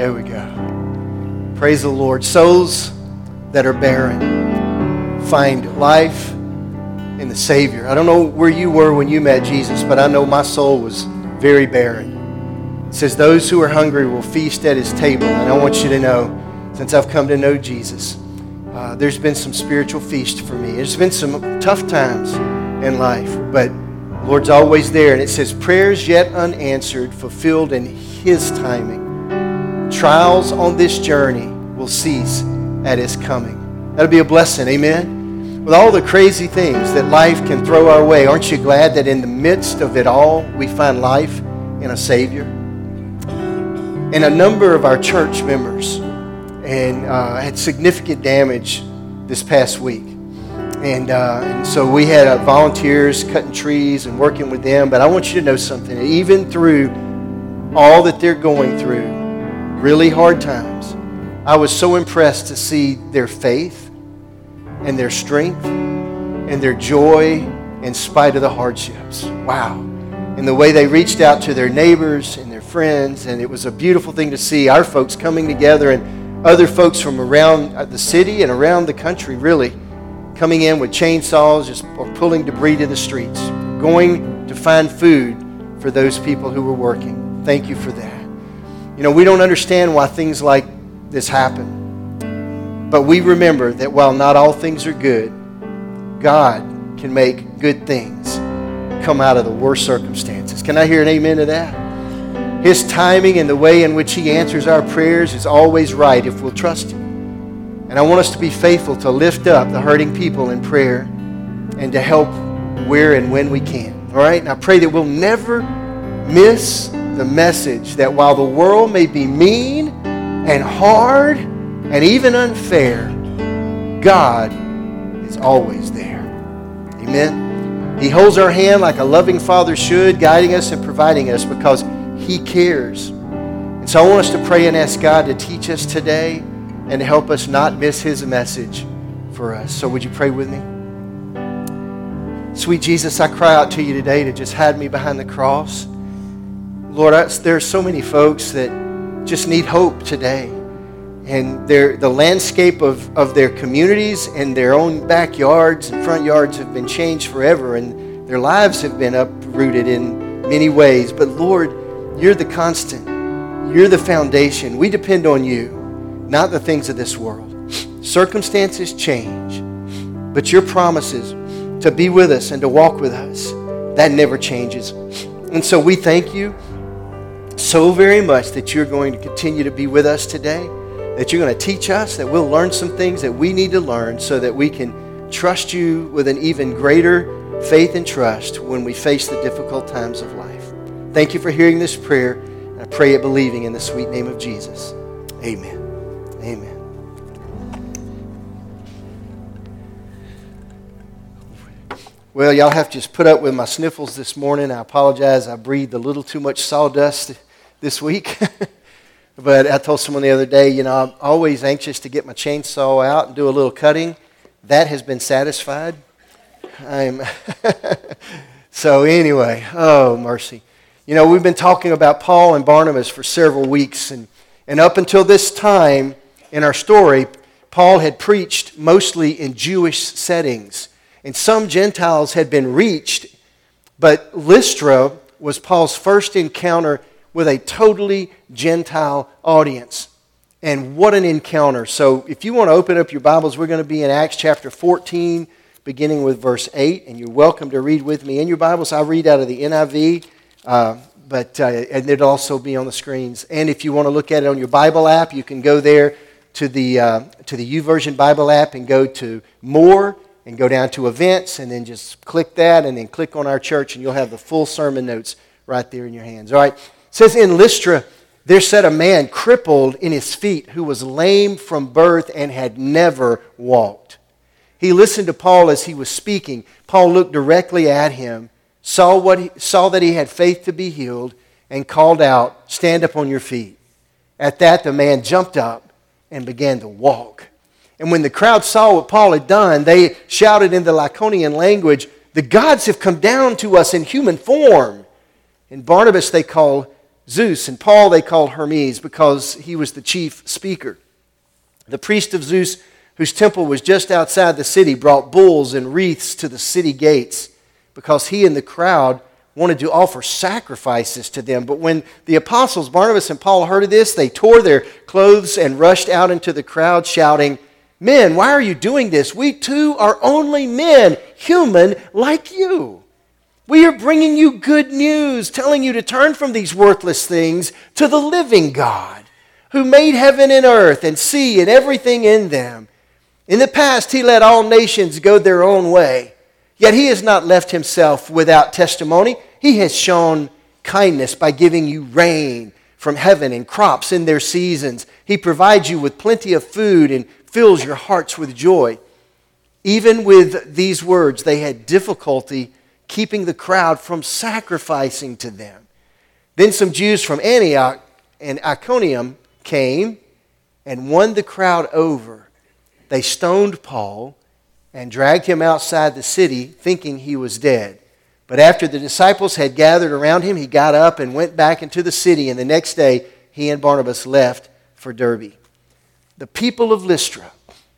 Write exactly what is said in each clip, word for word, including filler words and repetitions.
There we go. Praise the Lord. Souls that are barren find life in the Savior. I don't know where you were when you met Jesus, but I know my soul was very barren. It says, those who are hungry will feast at His table. And I want you to know, since I've come to know Jesus, uh, there's been some spiritual feast for me. There's been some tough times in life, but the Lord's always there. And it says, prayers yet unanswered, fulfilled in His timing. Trials on this journey will cease at His coming. That'll be a blessing, amen? With all the crazy things that life can throw our way, aren't you glad that in the midst of it all, we find life in a Savior? And a number of our church members and uh, had significant damage this past week. And, uh, and so we had uh, volunteers cutting trees and working with them. But I want you to know something. Even through all that they're going through, really hard times, I was so impressed to see their faith and their strength and their joy in spite of the hardships. Wow. And the way they reached out to their neighbors and their friends, and it was a beautiful thing to see our folks coming together and other folks from around the city and around the country really coming in with chainsaws just or pulling debris to the streets, going to find food for those people who were working. Thank you for that. You know, we don't understand why things like this happen. But we remember that while not all things are good, God can make good things come out of the worst circumstances. Can I hear an amen to that? His timing and the way in which He answers our prayers is always right if we'll trust Him. And I want us to be faithful to lift up the hurting people in prayer and to help where and when we can. All right? And I pray that we'll never miss the message that while the world may be mean and hard and even unfair, God is always there. Amen? He holds our hand like a loving father should, guiding us and providing us because He cares. And so I want us to pray and ask God to teach us today and to help us not miss His message for us. So would you pray with me? Sweet Jesus, I cry out to You today to just hide me behind the cross. Lord, I, there are so many folks that just need hope today. And the landscape of, of their communities and their own backyards and front yards have been changed forever. And their lives have been uprooted in many ways. But Lord, You're the constant. You're the foundation. We depend on You, not the things of this world. Circumstances change. But Your promises to be with us and to walk with us, that never changes. And so we thank You so very much that You're going to continue to be with us today, that You're going to teach us, that we'll learn some things that we need to learn so that we can trust You with an even greater faith and trust when we face the difficult times of life. Thank You for hearing this prayer, and I pray it believing in the sweet name of Jesus. Amen. Amen. Well, y'all have to just put up with my sniffles this morning. I apologize. I breathed a little too much sawdust this week. But I told someone the other day, you know, I'm always anxious to get my chainsaw out and do a little cutting. That has been satisfied. I'm so anyway, oh mercy. You know, we've been talking about Paul and Barnabas for several weeks. And, and up until this time in our story, Paul had preached mostly in Jewish settings. And some Gentiles had been reached, but Lystra was Paul's first encounter with a totally Gentile audience. And what an encounter. So if you want to open up your Bibles, we're going to be in Acts chapter fourteen, beginning with verse eight. And you're welcome to read with me in your Bibles. I read out of the N I V, uh, but uh, and it'll also be on the screens. And if you want to look at it on your Bible app, you can go there to the, uh, to the YouVersion Bible app and go to More and go down to Events and then just click that and then click on our church and you'll have the full sermon notes right there in your hands. All right. It says, in Lystra, there sat a man crippled in his feet who was lame from birth and had never walked. He listened to Paul as he was speaking. Paul looked directly at him, saw, what he, saw that he had faith to be healed, and called out, "Stand up on your feet." At that, the man jumped up and began to walk. And when the crowd saw what Paul had done, they shouted in the Lycaonian language, "The gods have come down to us in human form." And Barnabas they called Zeus, and Paul they called Hermes because he was the chief speaker. The priest of Zeus, whose temple was just outside the city, brought bulls and wreaths to the city gates because he and the crowd wanted to offer sacrifices to them. But when the apostles Barnabas and Paul heard of this, they tore their clothes and rushed out into the crowd shouting, "Men, why are you doing this? We too are only men, human like you. We are bringing you good news, telling you to turn from these worthless things to the living God, who made heaven and earth and sea and everything in them. In the past, he let all nations go their own way, yet he has not left himself without testimony. He has shown kindness by giving you rain from heaven and crops in their seasons. He provides you with plenty of food and fills your hearts with joy." Even with these words, they had difficulty keeping the crowd from sacrificing to them. Then some Jews from Antioch and Iconium came and won the crowd over. They stoned Paul and dragged him outside the city, thinking he was dead. But after the disciples had gathered around him, he got up and went back into the city, and the next day he and Barnabas left for Derbe. The people of Lystra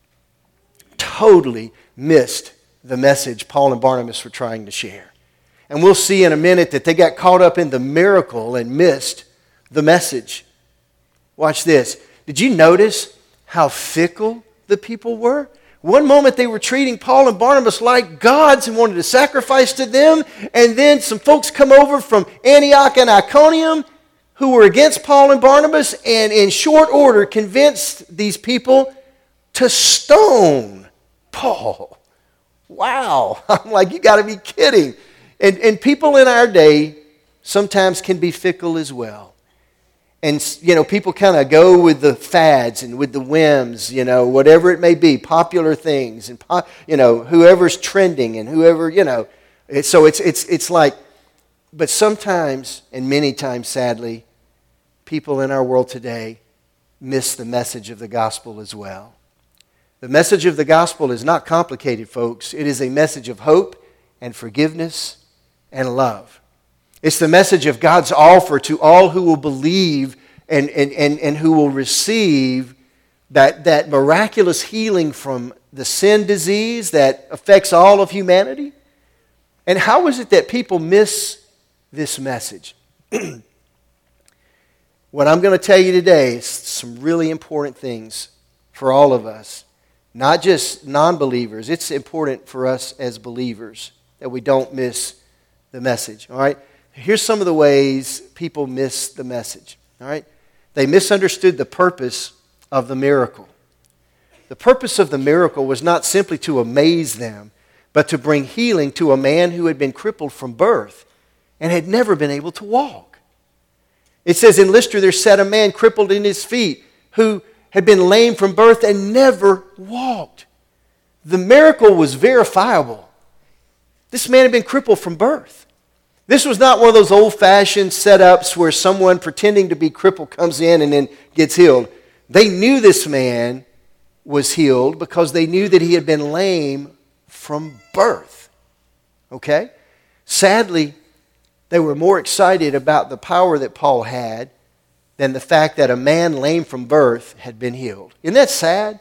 totally missed the message Paul and Barnabas were trying to share. And we'll see in a minute that they got caught up in the miracle and missed the message. Watch this. Did you notice how fickle the people were? One moment they were treating Paul and Barnabas like gods and wanted to sacrifice to them, and then some folks come over from Antioch and Iconium who were against Paul and Barnabas, and in short order convinced these people to stone Paul. Wow. I'm like, you got to be kidding. And, and people in our day sometimes can be fickle as well. And, you know, people kind of go with the fads and with the whims, you know, whatever it may be, popular things, and, you know, whoever's trending and whoever, you know. It's, so it's, it's, it's like, but sometimes, and many times, sadly, people in our world today miss the message of the gospel as well. The message of the gospel is not complicated, folks. It is a message of hope and forgiveness and love. It's the message of God's offer to all who will believe and, and, and, and who will receive that, that miraculous healing from the sin disease that affects all of humanity. And how is it that people miss this message? What I'm going to tell you today is some really important things for all of us. Not just non-believers. It's important for us as believers that we don't miss the message. All right? Here's some of the ways people miss the message. All right? They misunderstood the purpose of the miracle. The purpose of the miracle was not simply to amaze them, but to bring healing to a man who had been crippled from birth and had never been able to walk. It says in Lystra there sat a man crippled in his feet who had been lame from birth and never walked. The miracle was verifiable. This man had been crippled from birth. This was not one of those old-fashioned setups where someone pretending to be crippled comes in and then gets healed. They knew this man was healed because they knew that he had been lame from birth. Okay? Sadly, they were more excited about the power that Paul had than the fact that a man lame from birth had been healed. Isn't that sad?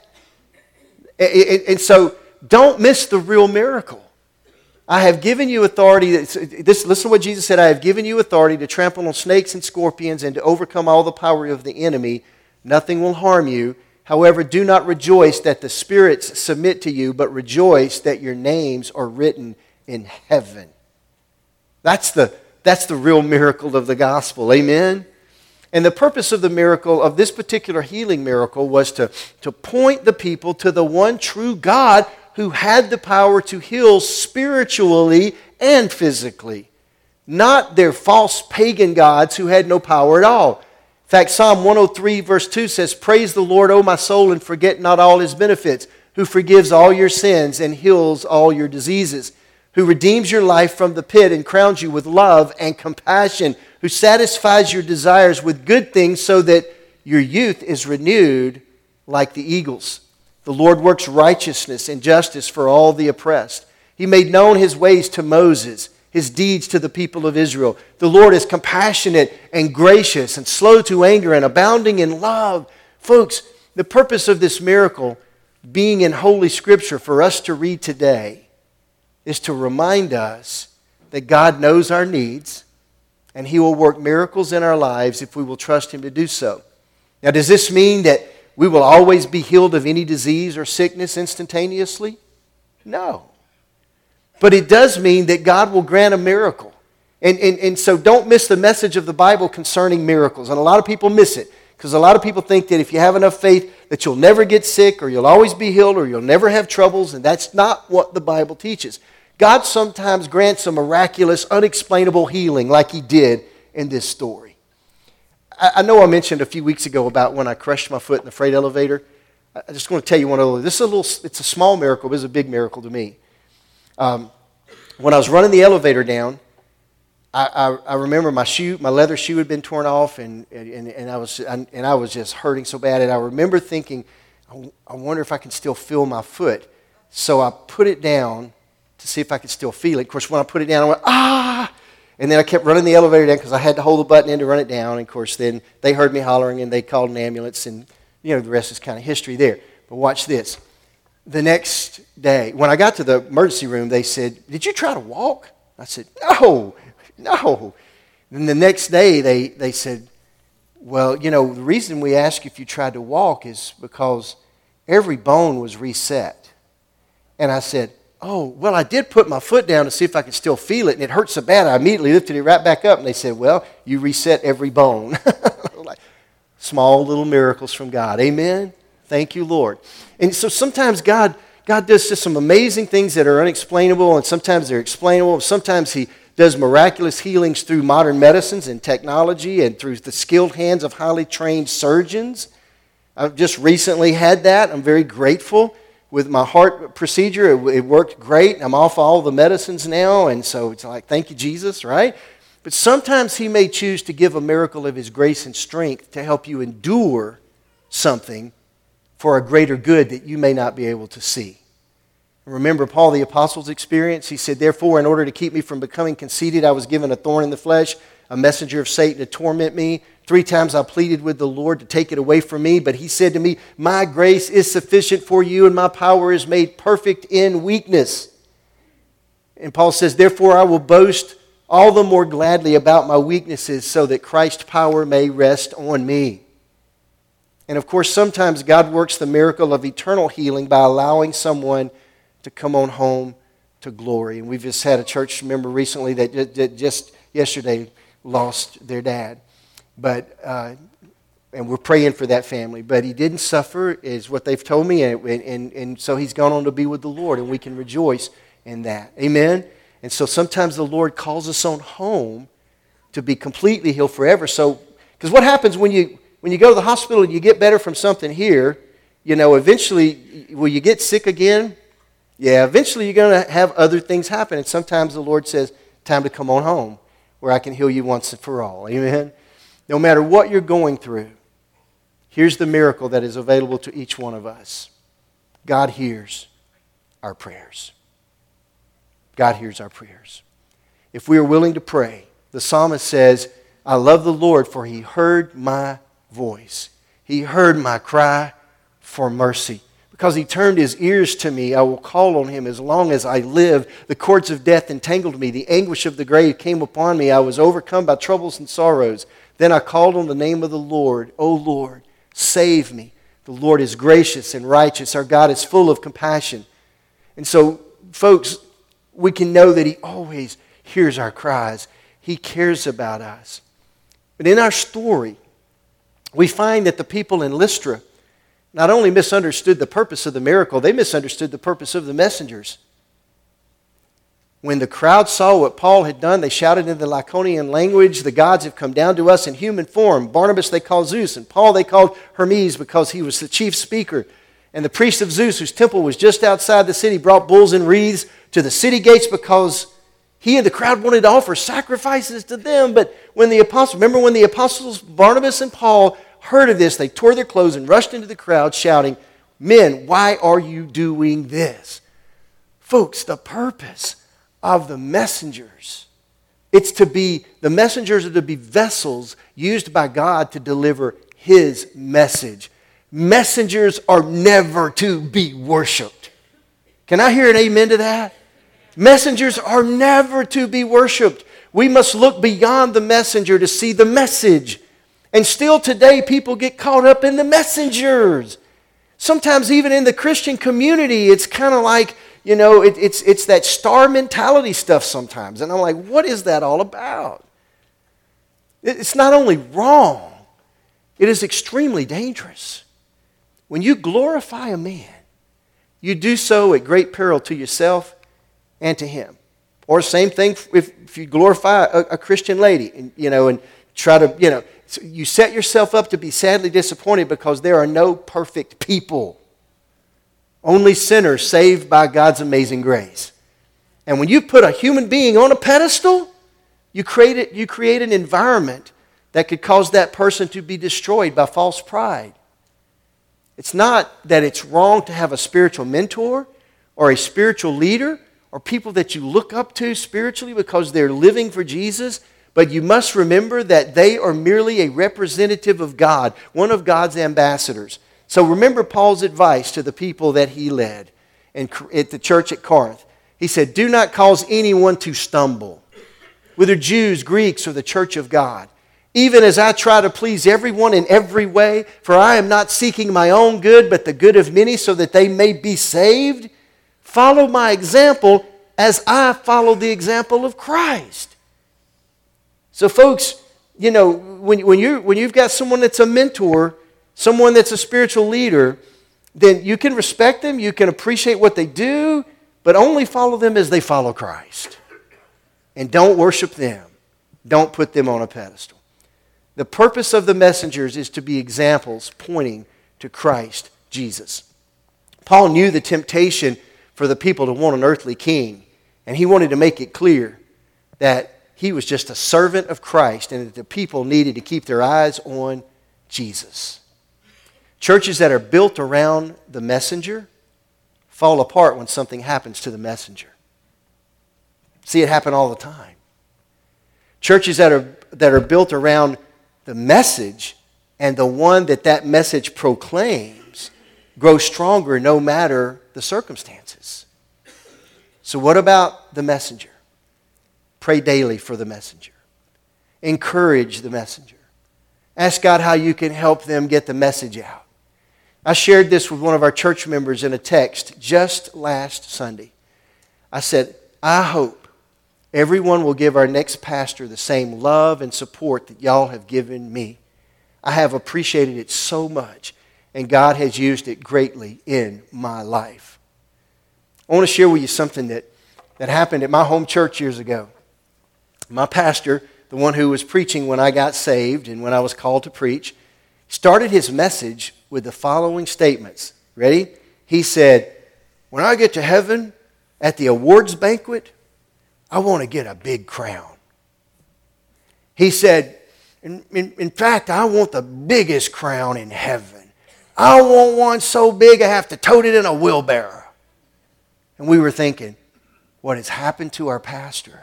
And so don't miss the real miracle. I have given you authority. This, listen to what Jesus said. I have given you authority to trample on snakes and scorpions and to overcome all the power of the enemy. Nothing will harm you. However, do not rejoice that the spirits submit to you, but rejoice that your names are written in heaven. That's the, that's the real miracle of the gospel. Amen? And the purpose of the miracle, of this particular healing miracle, was to, to point the people to the one true God who had the power to heal spiritually and physically. Not their false pagan gods who had no power at all. In fact, Psalm one oh three verse two says, "Praise the Lord, O my soul, and forget not all His benefits, who forgives all your sins and heals all your diseases, who redeems your life from the pit and crowns you with love and compassion, who satisfies your desires with good things so that your youth is renewed like the eagles. The Lord works righteousness and justice for all the oppressed. He made known His ways to Moses, his deeds to the people of Israel. The Lord is compassionate and gracious and slow to anger and abounding in love. Folks, the purpose of this miracle being in Holy Scripture for us to read today is to remind us that God knows our needs and he will work miracles in our lives if we will trust him to do so. Now, does this mean that we will always be healed of any disease or sickness instantaneously? No. But it does mean that God will grant a miracle. And, and, and so don't miss the message of the Bible concerning miracles. And a lot of people miss it because a lot of people think that if you have enough faith that you'll never get sick or you'll always be healed or you'll never have troubles, and that's not what the Bible teaches. God sometimes grants a miraculous, unexplainable healing like he did in this story. I, I know I mentioned a few weeks ago about when I crushed my foot in the freight elevator. I just want to tell you one other. This is a little, it's a small miracle, but it's a big miracle to me. Um, when I was running the elevator down, I, I, I remember my shoe, my leather shoe had been torn off, and and, and I was and I was just hurting so bad. And I remember thinking, I, I wonder if I can still feel my foot. So I put it down to see if I could still feel it. Of course, when I put it down, I went, ah! And then I kept running the elevator down because I had to hold the button in to run it down. And of course, then they heard me hollering and they called an ambulance. And, you know, the rest is kind of history there. But watch this. The next day, when I got to the emergency room, they said, did you try to walk? I said, no, no. And the next day, they, they said, well, you know, the reason we ask if you tried to walk is because every bone was reset. And I said, oh, well, I did put my foot down to see if I could still feel it, and it hurt so bad I immediately lifted it right back up. And they said, well, you reset every bone. Like, small little miracles from God. Amen? Thank you, Lord. And so sometimes God, God does just some amazing things that are unexplainable, and sometimes they're explainable. Sometimes he does miraculous healings through modern medicines and technology and through the skilled hands of highly trained surgeons. I've just recently had that. I'm very grateful. With my heart procedure, it, it worked great. I'm off all the medicines now, and so it's like, thank you, Jesus, right? But sometimes he may choose to give a miracle of his grace and strength to help you endure something for a greater good that you may not be able to see. Remember Paul the Apostle's experience? He said, therefore, in order to keep me from becoming conceited, I was given a thorn in the flesh, a messenger of Satan to torment me. Three times I pleaded with the Lord to take it away from me, but he said to me, my grace is sufficient for you, and my power is made perfect in weakness. And Paul says, therefore I will boast all the more gladly about my weaknesses so that Christ's power may rest on me. And of course, sometimes God works the miracle of eternal healing by allowing someone to come on home to glory. And we've just had a church member recently that just yesterday lost their dad. But uh, and we're praying for that family. But he didn't suffer, is what they've told me, and, and, and so he's gone on to be with the Lord, and we can rejoice in that. Amen? And so sometimes the Lord calls us on home to be completely healed forever. So, because what happens when you when you go to the hospital and you get better from something here, you know, eventually, will you get sick again? Yeah, eventually you're going to have other things happen. And sometimes the Lord says, time to come on home where I can heal you once and for all. Amen? No matter what you're going through, here's the miracle that is available to each one of us. God hears our prayers. God hears our prayers. If we are willing to pray, the psalmist says, I love the Lord, for he heard my voice. He heard my cry for mercy. Because he turned his ears to me, I will call on him as long as I live. The cords of death entangled me. The anguish of the grave came upon me. I was overcome by troubles and sorrows. Then I called on the name of the Lord. O Lord, save me. The Lord is gracious and righteous. Our God is full of compassion. And so, folks, we can know that he always hears our cries. He cares about us. But in our story, we find that the people in Lystra not only misunderstood the purpose of the miracle, they misunderstood the purpose of the messengers. When the crowd saw what Paul had done, they shouted in the Lycaonian language, the gods have come down to us in human form. Barnabas they called Zeus, and Paul they called Hermes because he was the chief speaker. And the priest of Zeus, whose temple was just outside the city, brought bulls and wreaths to the city gates because he and the crowd wanted to offer sacrifices to them. But when the apostles, remember when the apostles Barnabas and Paul heard of this, they tore their clothes and rushed into the crowd shouting, men, why are you doing this? Folks, the purpose of the messengers. It's to be, the messengers are to be vessels used by God to deliver His message. Messengers are never to be worshiped. Can I hear an amen to that? Messengers are never to be worshiped. We must look beyond the messenger to see the message. And still today, people get caught up in the messengers. Sometimes even in the Christian community, it's kind of like, you know, it, it's, it's that star mentality stuff sometimes. And I'm like, what is that all about? It's not only wrong, it is extremely dangerous. When you glorify a man, you do so at great peril to yourself and to him. Or same thing if, if you glorify a, a Christian lady, and, you know, and try to, you know, you set yourself up to be sadly disappointed because there are no perfect people. Only sinners saved by God's amazing grace. And when you put a human being on a pedestal, you create, it, you create an environment that could cause that person to be destroyed by false pride. It's not that it's wrong to have a spiritual mentor or a spiritual leader or people that you look up to spiritually because they're living for Jesus, but you must remember that they are merely a representative of God, one of God's ambassadors. So remember Paul's advice to the people that he led in, at the church at Corinth. He said, do not cause anyone to stumble, whether Jews, Greeks, or the church of God. Even as I try to please everyone in every way, for I am not seeking my own good, but the good of many, so that they may be saved. Follow my example as I follow the example of Christ. So folks, you know, when, when, you, when you've got someone that's a mentor, someone that's a spiritual leader, then you can respect them, you can appreciate what they do, but only follow them as they follow Christ. And don't worship them. Don't put them on a pedestal. The purpose of the messengers is to be examples pointing to Christ Jesus. Paul knew the temptation for the people to want an earthly king, and he wanted to make it clear that he was just a servant of Christ and that the people needed to keep their eyes on Jesus. Churches that are built around the messenger fall apart when something happens to the messenger. See it happen all the time. Churches that are, that are built around the message and the one that that message proclaims grow stronger no matter the circumstances. So what about the messenger? Pray daily for the messenger. Encourage the messenger. Ask God how you can help them get the message out. I shared this with one of our church members in a text just last Sunday. I said, I hope everyone will give our next pastor the same love and support that y'all have given me. I have appreciated it so much, and God has used it greatly in my life. I want to share with you something that, that happened at my home church years ago. My pastor, the one who was preaching when I got saved and when I was called to preach, started his message with the following statements. Ready? He said, when I get to heaven at the awards banquet, I want to get a big crown. He said, in, in, in fact, I want the biggest crown in heaven. I want one so big I have to tote it in a wheelbarrow. And we were thinking, what has happened to our pastor?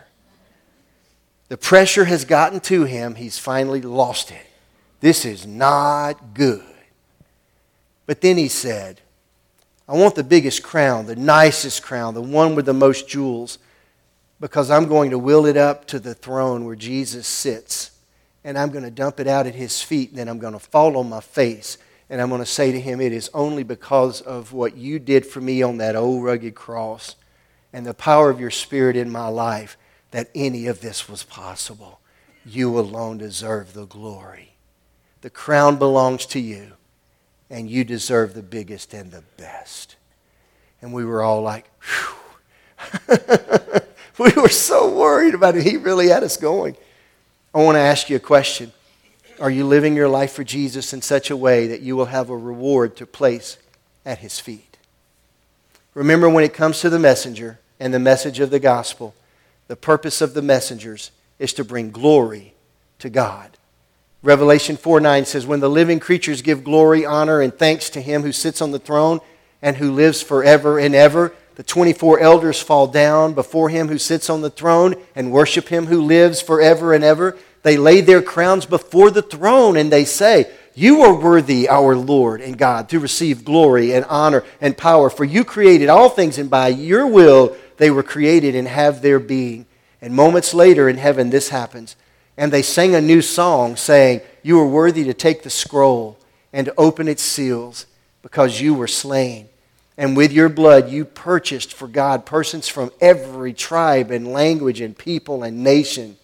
The pressure has gotten to him. He's finally lost it. This is not good. But then he said, I want the biggest crown, the nicest crown, the one with the most jewels, because I'm going to wheel it up to the throne where Jesus sits, and I'm going to dump it out at his feet, and then I'm going to fall on my face, and I'm going to say to him, it is only because of what you did for me on that old rugged cross and the power of your Spirit in my life that any of this was possible. You alone deserve the glory. The crown belongs to you, and you deserve the biggest and the best. And we were all like, whew. We were so worried about it. He really had us going. I want to ask you a question. Are you living your life for Jesus in such a way that you will have a reward to place at his feet? Remember, when it comes to the messenger and the message of the gospel, the purpose of the messengers is to bring glory to God. Revelation four nine says, when the living creatures give glory, honor, and thanks to him who sits on the throne and who lives forever and ever, the twenty-four elders fall down before him who sits on the throne and worship him who lives forever and ever. They lay their crowns before the throne and they say, "You are worthy, our Lord and God, to receive glory and honor and power. For you created all things, and by your will they were created and have their being." And moments later in heaven this happens. And they sang a new song saying, "You are worthy to take the scroll and to open its seals, because you were slain. And with your blood you purchased for God persons from every tribe and language and people and nation."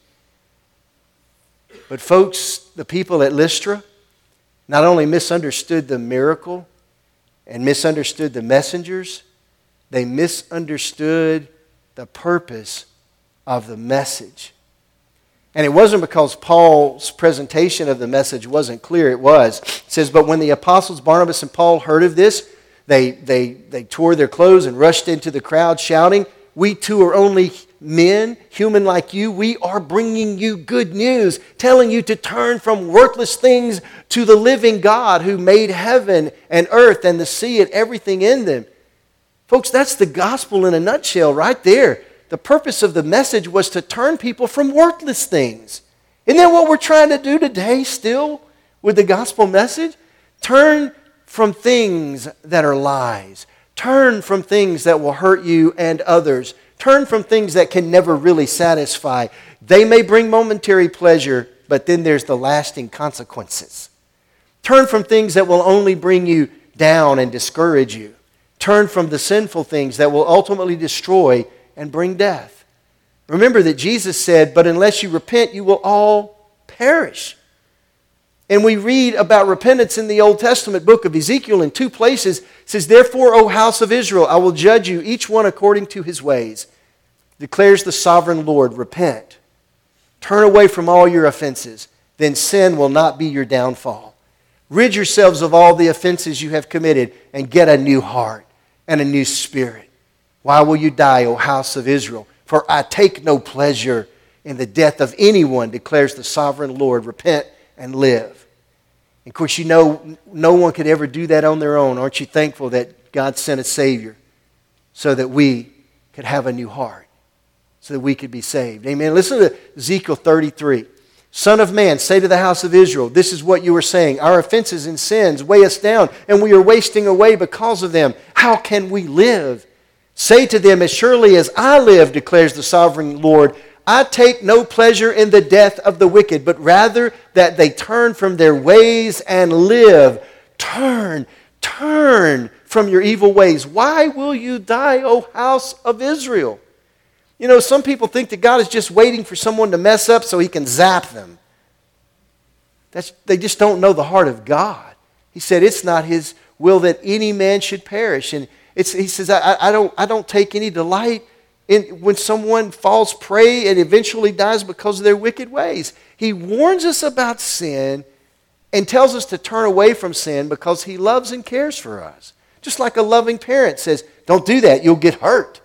But folks, the people at Lystra not only misunderstood the miracle and misunderstood the messengers, they misunderstood the purpose of the message. And it wasn't because Paul's presentation of the message wasn't clear. It was. It says, "But when the apostles Barnabas and Paul heard of this, they, they, they tore their clothes and rushed into the crowd shouting, 'We too are only men, human like you. We are bringing you good news, telling you to turn from worthless things to the living God who made heaven and earth and the sea and everything in them.'" Folks, that's the gospel in a nutshell right there. The purpose of the message was to turn people from worthless things. Isn't that what we're trying to do today still with the gospel message? Turn from things that are lies. Turn from things that will hurt you and others. Turn from things that can never really satisfy. They may bring momentary pleasure, but then there's the lasting consequences. Turn from things that will only bring you down and discourage you. Turn from the sinful things that will ultimately destroy and bring death. Remember that Jesus said, "But unless you repent, you will all perish." And we read about repentance in the Old Testament book of Ezekiel in two places. It says, "Therefore, O house of Israel, I will judge you, each one according to his ways. Declares the sovereign Lord, repent. Turn away from all your offenses. Then sin will not be your downfall. Rid yourselves of all the offenses you have committed and get a new heart and a new spirit. Why will you die, O house of Israel? For I take no pleasure in the death of anyone, declares the sovereign Lord. Repent and live." And of course, you know, no one could ever do that on their own. Aren't you thankful that God sent a Savior so that we could have a new heart, so that we could be saved? Amen. Listen to Ezekiel thirty-three. "Son of man, say to the house of Israel, this is what you are saying. Our offenses and sins weigh us down, and we are wasting away because of them. How can we live? Say to them, as surely as I live, declares the sovereign Lord, I take no pleasure in the death of the wicked, but rather that they turn from their ways and live. Turn, turn from your evil ways. Why will you die, O house of Israel?" You know, some people think that God is just waiting for someone to mess up so he can zap them. That's, they just don't know the heart of God. He said it's not his will that any man should perish. And it's, he says, I, I, don't, I don't take any delight in when someone falls prey and eventually dies because of their wicked ways. He warns us about sin and tells us to turn away from sin because he loves and cares for us. Just like a loving parent says, don't do that, you'll get hurt.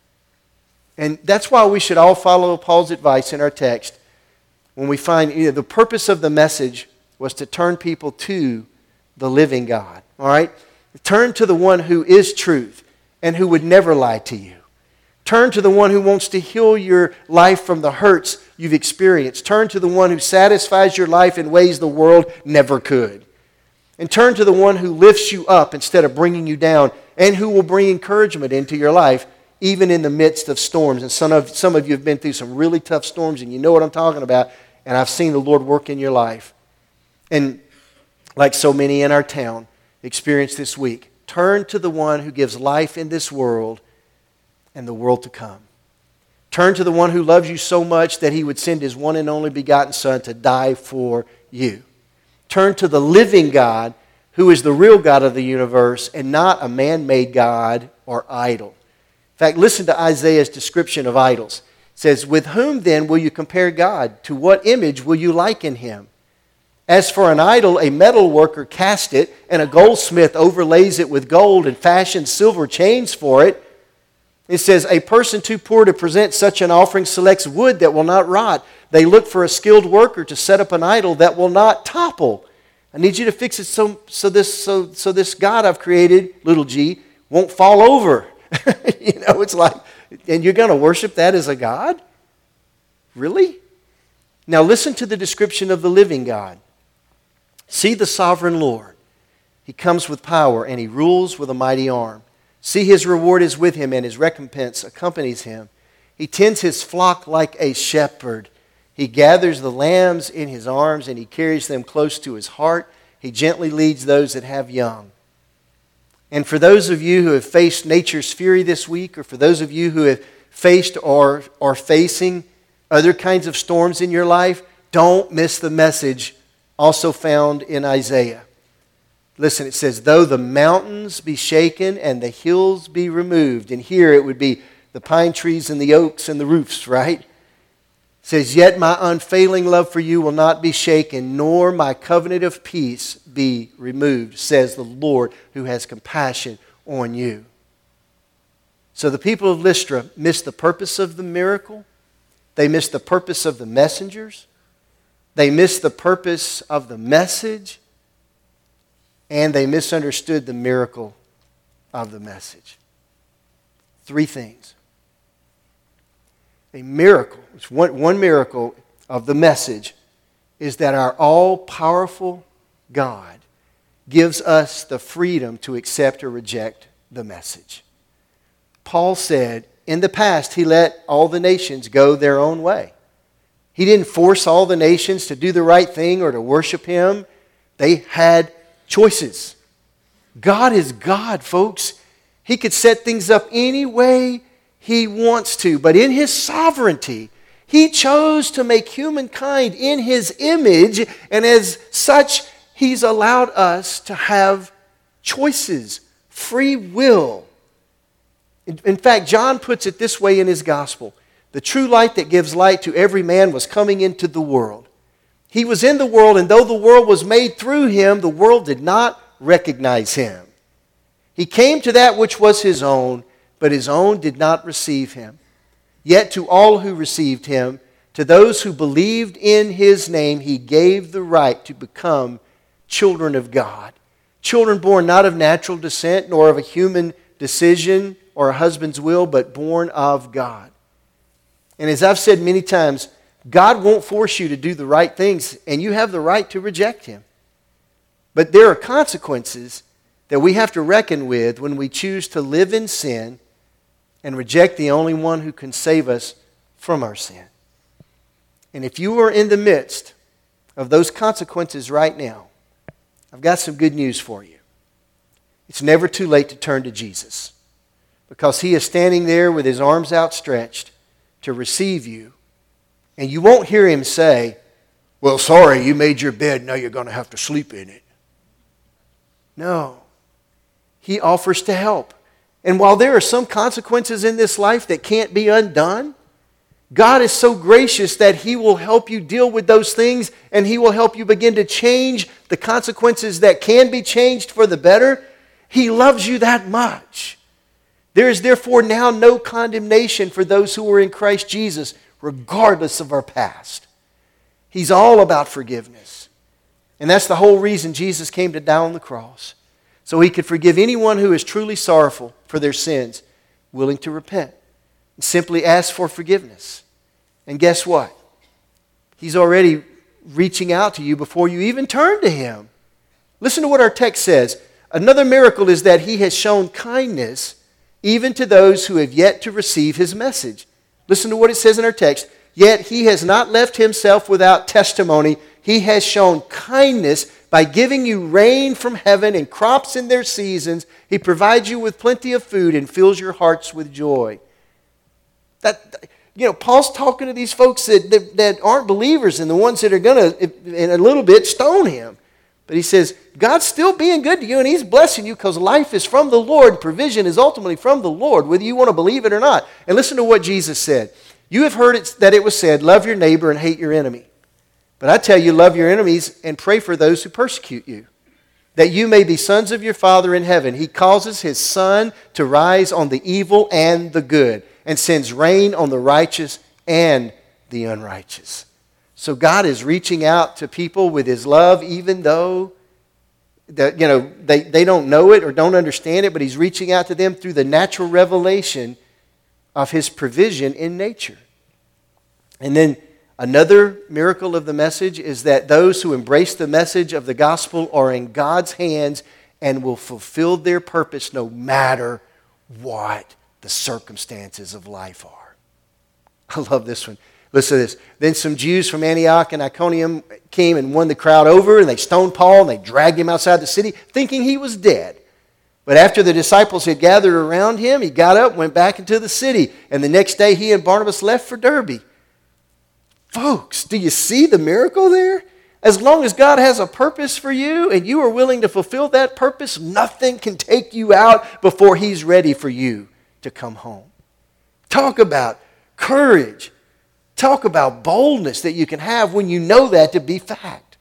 And that's why we should all follow Paul's advice in our text when we find, you know, the purpose of the message was to turn people to the living God. All right? Turn to the one who is truth and who would never lie to you. Turn to the one who wants to heal your life from the hurts you've experienced. Turn to the one who satisfies your life in ways the world never could. And turn to the one who lifts you up instead of bringing you down, and who will bring encouragement into your life even in the midst of storms. And some of, some of you have been through some really tough storms, and you know what I'm talking about, and I've seen the Lord work in your life. And like so many in our town experienced this week, turn to the one who gives life in this world and the world to come. Turn to the one who loves you so much that he would send his one and only begotten Son to die for you. Turn to the living God who is the real God of the universe and not a man-made God or idol. In fact, listen to Isaiah's description of idols. It says, with whom then will you compare God? To what image will you liken him? As for an idol, a metal worker casts it, and a goldsmith overlays it with gold and fashions silver chains for it. It says, a person too poor to present such an offering selects wood that will not rot. They look for a skilled worker to set up an idol that will not topple. I need you to fix it so, so, this, so, so this God I've created, little g, won't fall over. You know, it's like, and you're going to worship that as a God? Really? Now listen to the description of the living God. See the sovereign Lord. He comes with power and he rules with a mighty arm. See, his reward is with him and his recompense accompanies him. He tends his flock like a shepherd. He gathers the lambs in his arms and he carries them close to his heart. He gently leads those that have young. And for those of you who have faced nature's fury this week, or for those of you who have faced or are facing other kinds of storms in your life, don't miss the message also found in Isaiah. Listen, it says, though the mountains be shaken and the hills be removed. And here it would be the pine trees and the oaks and the roofs, right? It says, yet my unfailing love for you will not be shaken, nor my covenant of peace be removed, says the Lord who has compassion on you. So the people of Lystra missed the purpose of the miracle. They missed the purpose of the messengers. They missed the purpose of the message. And they misunderstood the miracle of the message. Three things. A miracle, it's one, one miracle of the message is that our all-powerful God gives us the freedom to accept or reject the message. Paul said, in the past, he let all the nations go their own way. He didn't force all the nations to do the right thing or to worship him. They had choices. God is God, folks. He could set things up any way he wants to. But in his sovereignty, he chose to make humankind in his image. And as such, he's allowed us to have choices, free will. In, in fact, John puts it this way in his gospel. The true light that gives light to every man was coming into the world. He was in the world, and though the world was made through him, the world did not recognize him. He came to that which was his own, but his own did not receive him. Yet to all who received him, to those who believed in his name, he gave the right to become children of God. Children born not of natural descent, nor of a human decision or a husband's will, but born of God. And as I've said many times, God won't force you to do the right things, and you have the right to reject him. But there are consequences that we have to reckon with when we choose to live in sin and reject the only one who can save us from our sin. And if you are in the midst of those consequences right now, I've got some good news for you. It's never too late to turn to Jesus, because he is standing there with his arms outstretched to receive you. And you won't hear him say, well, sorry, you made your bed, now you're going to have to sleep in it. No. He offers to help. And while there are some consequences in this life that can't be undone, God is so gracious that he will help you deal with those things, and he will help you begin to change the consequences that can be changed for the better. He loves you that much. There is therefore now no condemnation for those who are in Christ Jesus, regardless of our past. He's all about forgiveness. And that's the whole reason Jesus came to die on the cross, so he could forgive anyone who is truly sorrowful for their sins, willing to repent, and simply ask for forgiveness. And guess what? He's already reaching out to you before you even turn to him. Listen to what our text says. Another miracle is that he has shown kindness even to those who have yet to receive his message. Listen to what it says in our text. Yet he has not left himself without testimony. He has shown kindness by giving you rain from heaven and crops in their seasons. He provides you with plenty of food and fills your hearts with joy. That, you know, Paul's talking to these folks that, that, that aren't believers and the ones that are going to, in a little bit, stone him. But he says, God's still being good to you, and he's blessing you because life is from the Lord. Provision is ultimately from the Lord, whether you want to believe it or not. And listen to what Jesus said. You have heard it, that it was said, love your neighbor and hate your enemy. But I tell you, love your enemies and pray for those who persecute you, that you may be sons of your Father in heaven. He causes his sun to rise on the evil and the good, and sends rain on the righteous and the unrighteous. So God is reaching out to people with his love, even though that, you know, they, they don't know it or don't understand it, but he's reaching out to them through the natural revelation of his provision in nature. And then another miracle of the message is that those who embrace the message of the gospel are in God's hands and will fulfill their purpose no matter what the circumstances of life are. I love this one. Listen to this. Then some Jews from Antioch and Iconium came and won the crowd over, and they stoned Paul, and they dragged him outside the city, thinking he was dead. But after the disciples had gathered around him, he got up, went back into the city, and the next day he and Barnabas left for Derbe. Folks, do you see the miracle there? As long as God has a purpose for you and you are willing to fulfill that purpose, nothing can take you out before he's ready for you to come home. Talk about courage. Talk about boldness that you can have when you know that to be fact.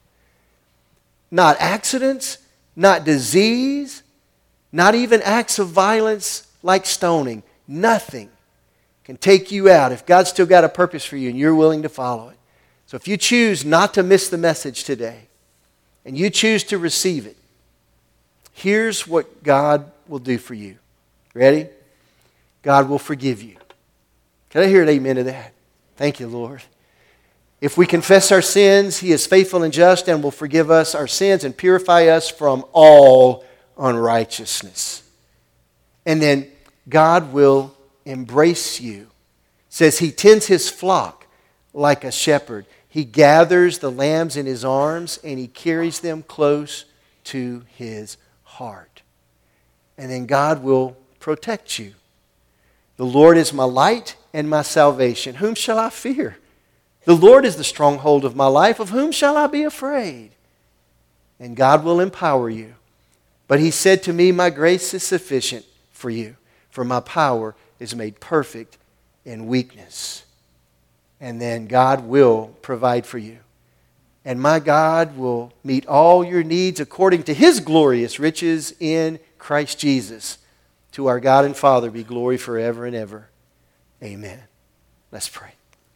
Not accidents, not disease, not even acts of violence like stoning. Nothing can take you out if God's still got a purpose for you and you're willing to follow it. So if you choose not to miss the message today and you choose to receive it, here's what God will do for you. Ready? God will forgive you. Can I hear an amen to that? Thank you, Lord. If we confess our sins, he is faithful and just and will forgive us our sins and purify us from all unrighteousness. And then God will embrace you. It says he tends his flock like a shepherd. He gathers the lambs in his arms and he carries them close to his heart. And then God will protect you. The Lord is my light and my salvation. Whom shall I fear? The Lord is the stronghold of my life. Of whom shall I be afraid? And God will empower you. But he said to me, my grace is sufficient for you, for my power is made perfect in weakness. And then God will provide for you. And my God will meet all your needs according to his glorious riches in Christ Jesus. To our God and Father be glory forever and ever. Amen. Let's pray.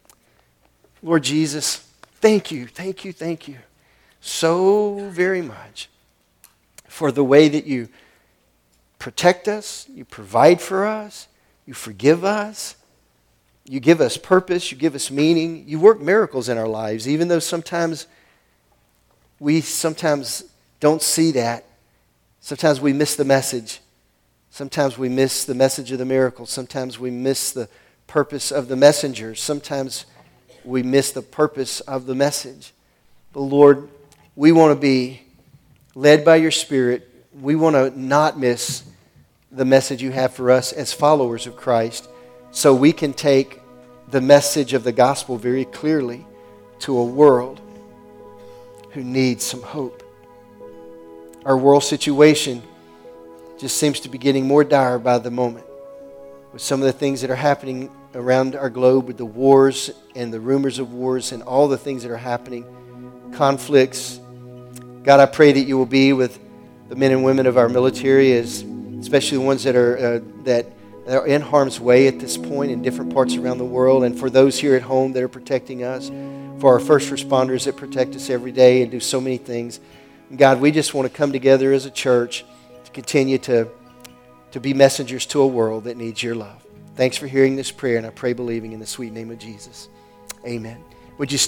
Lord Jesus, thank you, thank you, thank you so very much for the way that you protect us, you provide for us, you forgive us, you give us purpose, you give us meaning, you work miracles in our lives, even though sometimes we sometimes don't see that. Sometimes we miss the message. Sometimes we miss the message of the miracle. Sometimes we miss the purpose of the messenger. Sometimes we miss the purpose of the message. But Lord, we want to be led by your Spirit. We want to not miss the message you have for us as followers of Christ, so we can take the message of the gospel very clearly to a world who needs some hope. Our world situation just seems to be getting more dire by the moment with some of the things that are happening around our globe, with the wars and the rumors of wars and all the things that are happening, conflicts. God, I pray that you will be with the men and women of our military, as especially the ones that are uh, that are in harm's way at this point in different parts around the world, and for those here at home that are protecting us, for our first responders that protect us every day and do so many things. God, we just want to come together as a church to continue to, to be messengers to a world that needs your love. Thanks for hearing this prayer, and I pray believing in the sweet name of Jesus. Amen. Would you